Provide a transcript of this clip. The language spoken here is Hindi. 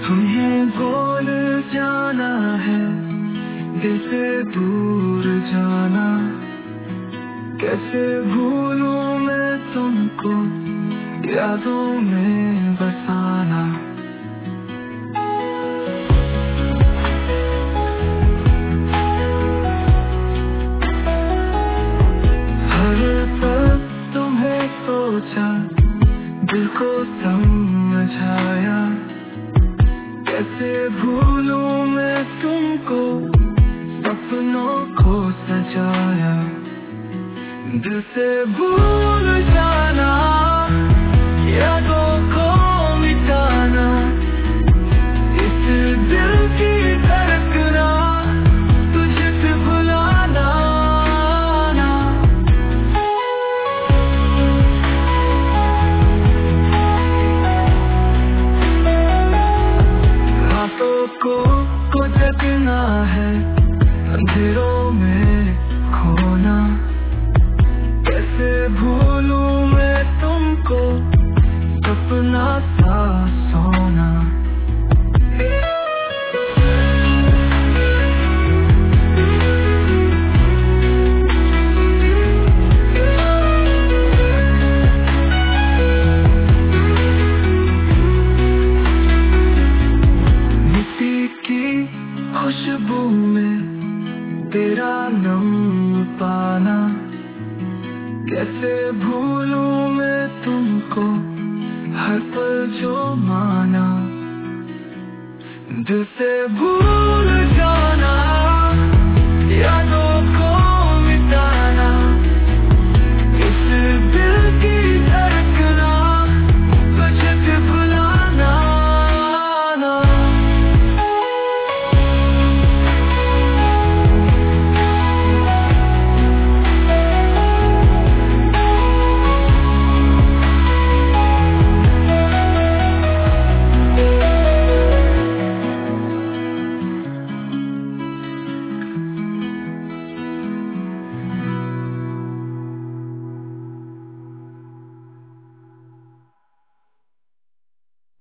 तुम्हें बोल जाना है, दिल से दूर जाना। कैसे भूलूं मैं तुमको, यादों में बसाना। हर पल तुम्हें सोचा, दिल को समझाया। कैसे भूलूं मैं तुमको, सपनों को सजाया। दिल से भूल जाना, यादों को मिटाना। इस दिल की धड़कना, तुझसे भुलाना ना। रातों को जगना है, अंधेरों में खोना। कैसे भूलूं मैं तुमको, सपना सा सोना। मिट्टी की खुशबू में तेरा नाम पाना। कैसे भूलूं मैं तुमको, हर पल जो माना। दिल से भूल जाना, यादों